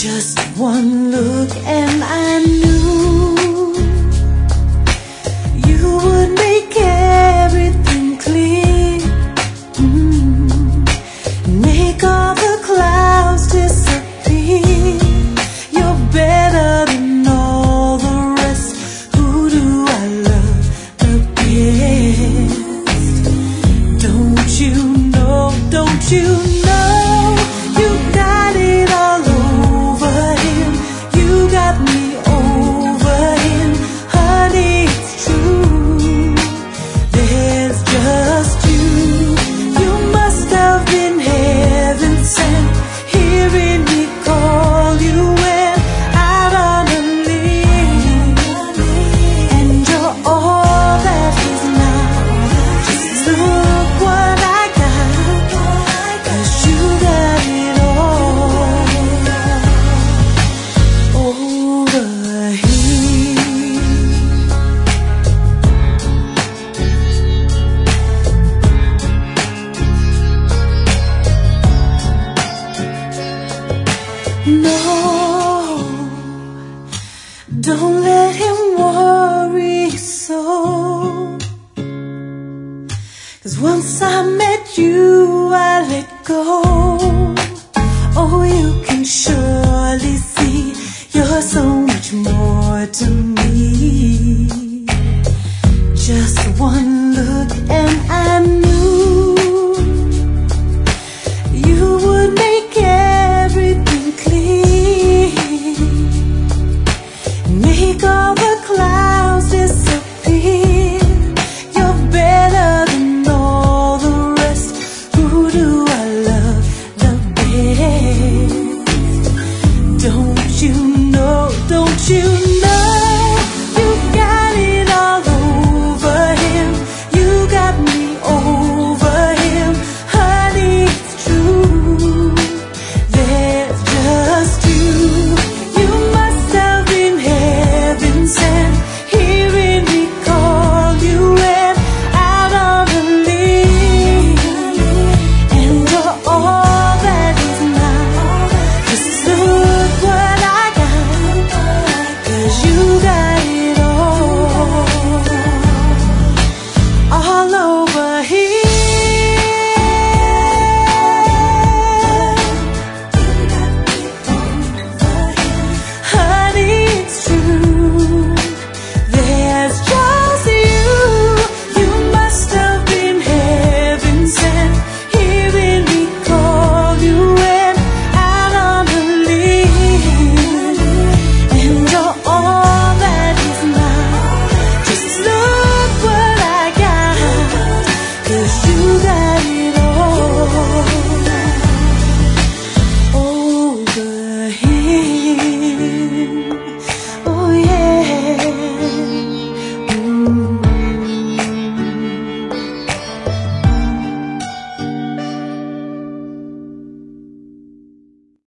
Just one look and I knew you would make everything clear. Make all the clouds disappear. You're better than all the rest. Who do I love the best? Don't you know, don't you know, you got it all over him. You got me over him. Honey, it's true. There's just you. You must have been heaven sent, hearing me call you when out on a limb. And you're all that is now. Just look what I got, 'cause you got it all over here. No, don't let him worry so, 'cause once I met you, I let go. Oh, you can surely see you're so much more to me. Just one look and I knew you would make everything clear. Make all the clouds disappear. You're better than all the rest. Who do I love the best? Don't you know, don't you know?